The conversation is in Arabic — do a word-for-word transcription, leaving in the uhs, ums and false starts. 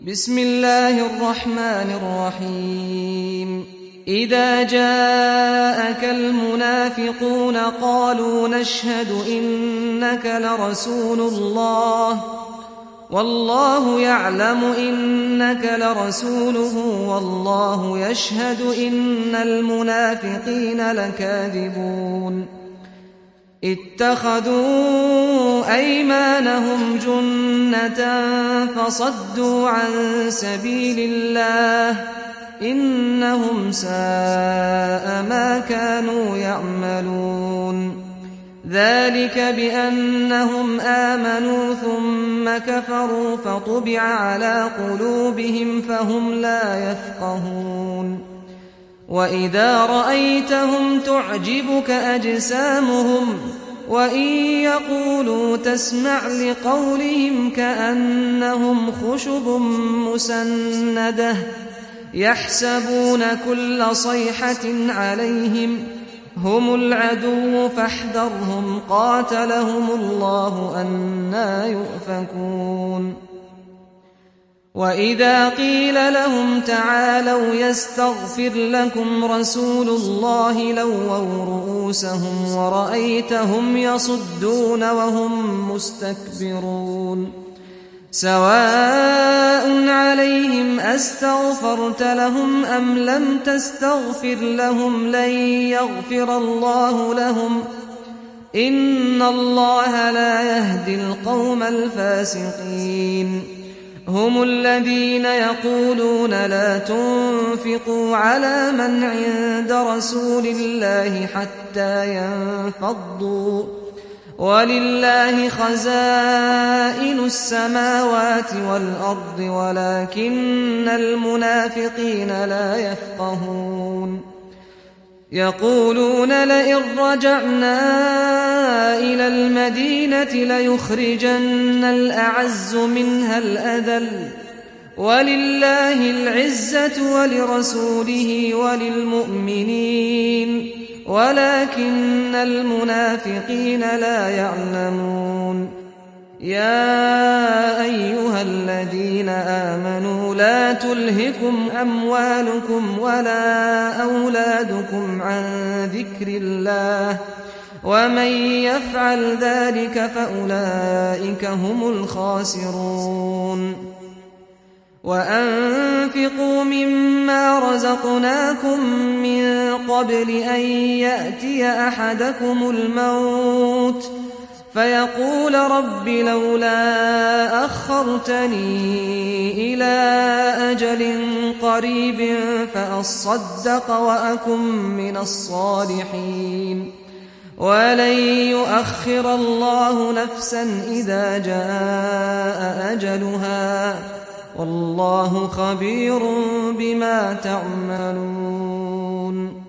بسم الله الرحمن الرحيم إذا جاءك المنافقون قالوا نشهد إنك لرسول الله والله يعلم إنك لرسوله والله يشهد إن المنافقين لكاذبون اتخذوا أيمانهم جنة فصدوا عن سبيل الله إنهم ساء ما كانوا يعملون ذلك بأنهم آمنوا ثم كفروا فطبع على قلوبهم فهم لا يفقهون وإذا رأيتهم تعجبك أجسامهم وإن يقولوا تسمع لقولهم كأنهم خشب مسندة يحسبون كل صيحة عليهم هم العدو فاحذرهم قاتلهم الله أنى يؤفكون وإذا قيل لهم تعالوا يستغفر لكم رسول الله لووا رؤوسهم ورأيتهم يصدون وهم مستكبرون سواء عليهم أستغفرت لهم أم لم تستغفر لهم لن يغفر الله لهم إن الله لا يهدي القوم الفاسقين هم الذين يقولون لا تنفقوا على من عند رسول الله حتى ينفضوا ولله خزائن السماوات والأرض ولكن المنافقين لا يفقهون يقولون لئن رجعنا إلى المدينة ليخرجن الأعز منها الأذل ولله العزة ولرسوله وللمؤمنين ولكن المنافقين لا يعلمون يا أيها الذين آمنوا لا تلهكم أموالكم ولا أولادكم عن ذكر الله ومن يفعل ذلك فأولئك هم الخاسرون وأنفقوا مما رزقناكم من قبل أن يأتي أحدكم الموت فيقول رب لولا أخرتني إلى أجل قريب فأصدق وأكن من الصالحين ولن يؤخر الله نفسا إذا جاء أجلها والله خبير بما تعملون